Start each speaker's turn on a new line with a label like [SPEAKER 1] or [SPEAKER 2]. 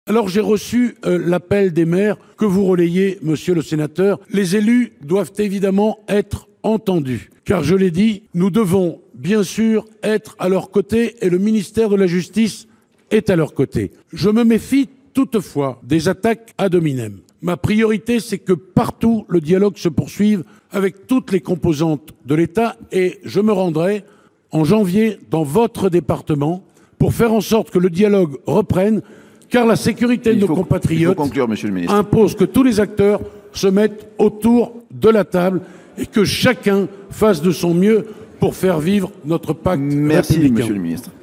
[SPEAKER 1] Alors j'ai reçu l'appel des maires que vous relayez, monsieur le sénateur. Les élus doivent évidemment être entendus, car je l'ai dit, nous devons bien sûr être à leur côté et le ministère de la Justice est à leur côté. Je me méfie toutefois des attaques ad hominem. Ma priorité, c'est que partout le dialogue se poursuive avec toutes les composantes de l'État et je me rendrai en janvier dans votre département pour faire en sorte que le dialogue reprenne, car la sécurité de nos compatriotes impose que tous les acteurs se mettent autour de la table et que chacun fasse de son mieux pour faire vivre notre pacte républicain.
[SPEAKER 2] Merci, monsieur le ministre.